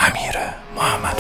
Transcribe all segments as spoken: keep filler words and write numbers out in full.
امیر محمد.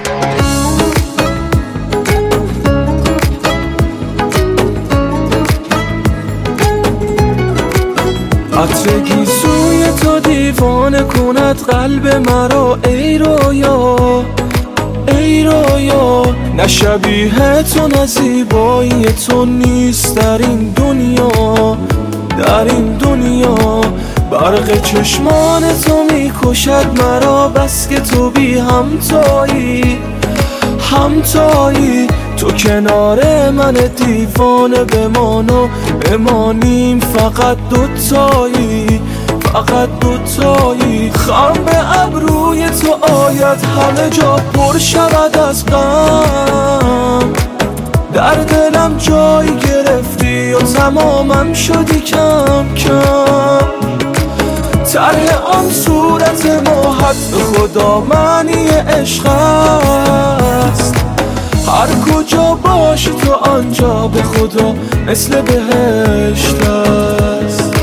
عطر گیسوی تو دیوانه کند قلب مرا، ای رویا ای رویا. نه شبیه تو نه زیبایی تو نیست در این دنیا، در این دنیا. برق چشمان تو میکشد مرا، بس که تو بی همتایی همتایی. تو کنار من دیوانه بمان و بمانیم فقط دوتایی، فقط دوتایی. خم به ابروی تو آید همه جا پر شود از غم، در دلم جای گرفتی و تمامم شدی کم کم. طرح آن صورت ما حد به خدا معنی عشق است، هر کجا باشی تو آنجا به خدا مثل بهشت است.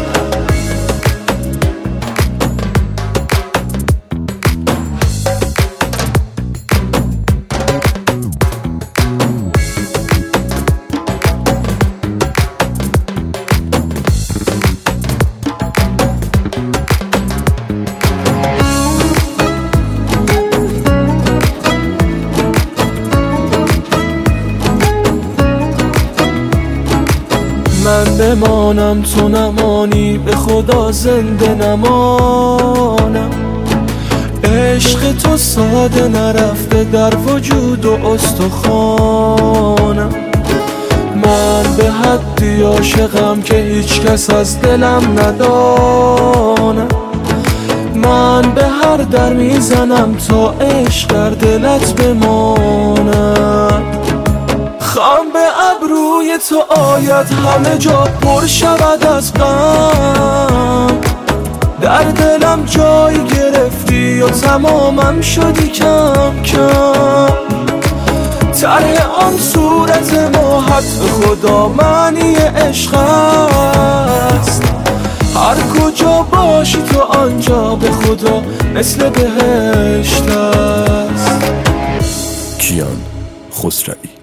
من بمانم تو نمانی، به خدا زنده نمانم. عشق تو ساده نرفته در وجود و استخوانم. من به حدی عاشقم که هیچ کس از دلم ندانم. من به هر در میزنم تا عشق در دلت بمانم. خم به ابروی تو آید همه جا پر شود از غم، در دلم جای گرفتی و تمامم شدی کم کم. طرح آن صورت ما حد به خدا معنی عشق است، هر کجا باشی تو آنجا به خدا مثل بهشت است. کیان خسروی.